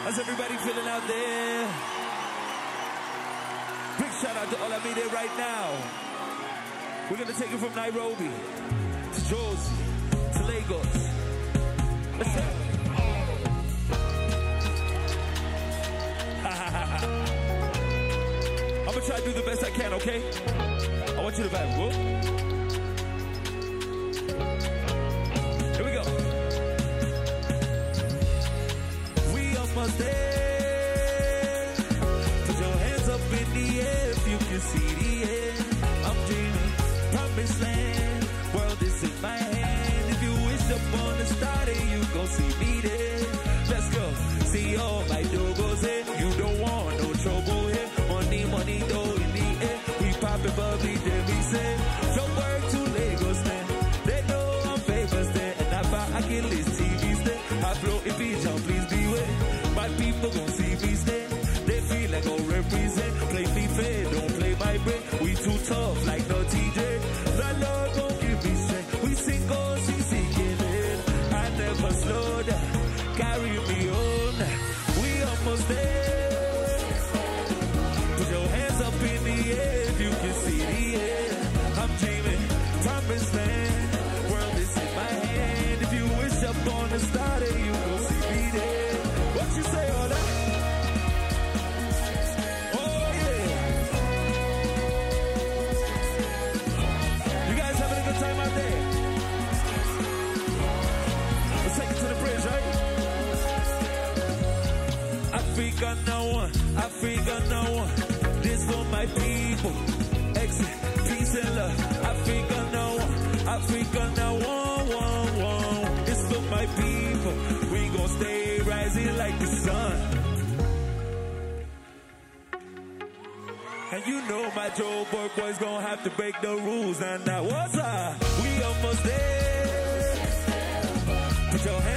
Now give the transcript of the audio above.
How's everybody feeling out there? Big shout out to all I meet there right now. We're gonna take it from Nairobi to Josie to Lagos. Let's go. I'm gonna try to do the best I can, okay? I want you to vibe. Whoa. Here we go. We almost there. Put your hands up in the air if you can see the air. I'm dreaming, promised land. World is in my hand. If you wish upon a star, then you gon' see me there. Let's go. See all my dogos in. You don't want no trouble here. Money, dough in the air. We poppin' bubbly, then we say, don't work to Lagos then. They know I'm famous there. And I found I can list TVs there. I flow if you jump, please beware. My people gon' see me stand. They feel like I'll represent. Play me fair, don't play my bread. We too tough like no TJ. The Lord gon' give me strength. We sing goals, he singing it. I never slow down. Carry me on. We almost there. Put your hands up in the air if you can see the air. I'm dreaming, promised land. World is in my hand. If you wish upon a star, then you gon' see me there. What you say on that? Oh yeah. You guys having a good time out there? Let's take it to the bridge, right? Africa no one, Africa no one. This for my people. Exit, peace and love. Africa no one, Africa no one. This for my people. We gon' stay rising like the sun. And you know my Joburg boys gon' have to break the rules. And now what's up? We almost there. Put your hands